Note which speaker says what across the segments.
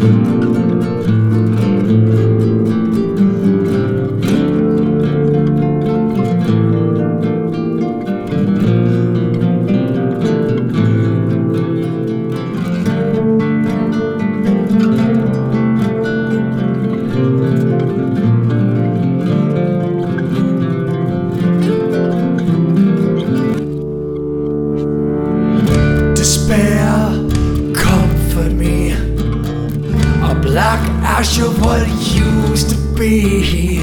Speaker 1: Despair, comfort me. A black ash of what used to be.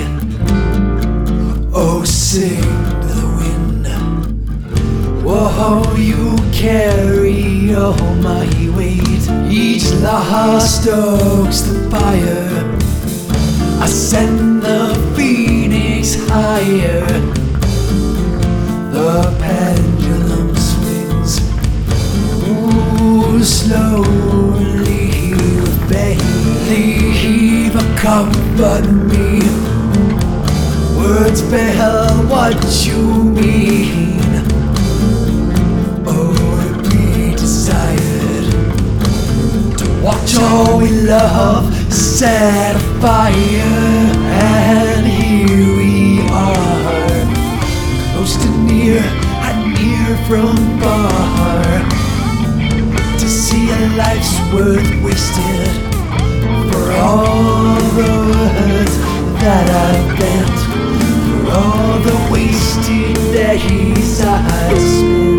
Speaker 1: Oh, sing to the wind. Whoa, you carry all my weight. Each lost stokes the fire. I send the phoenix higher. The pendulum swings. Ooh, slowly believe, comfort me. Words spell what you mean. Oh, we desired to watch all we love set afire, and here we are, close to near and near from far, to see a life's worth wasted for all the words that I've bent, for all the wasted days I spent.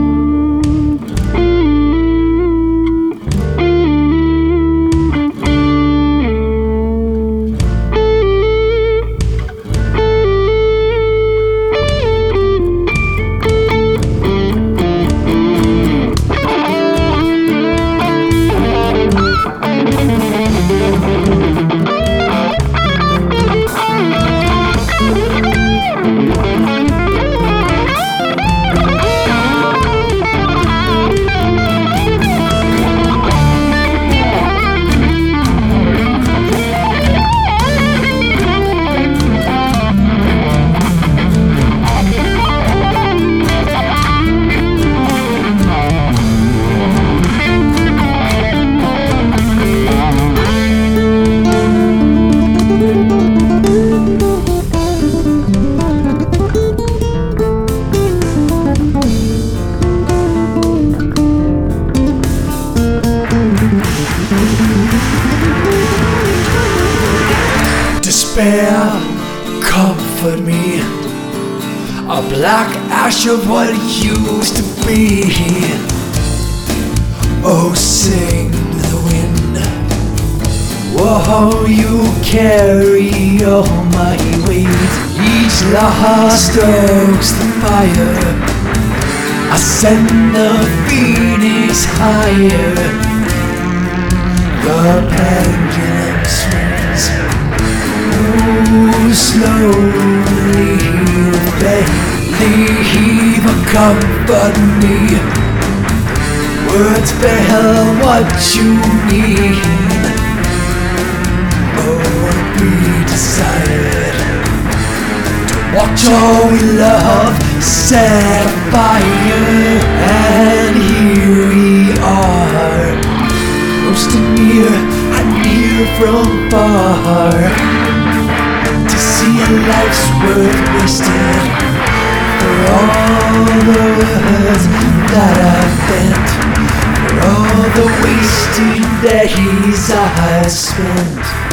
Speaker 1: Despair, comfort me. A black ash of what used to be. Oh, sing to the wind. Whoa, you carry all my weight. Each lost stokes the fire. I send the phoenix higher. The pendulum swings. Ooh, slowly believe, comfort me. Words spell what you mean. Oh, we decided to watch all we love set afire, and here we are, close to near and near from far, to see a life's worth wasted for all the words that I've bent, for all the wasted days I spent.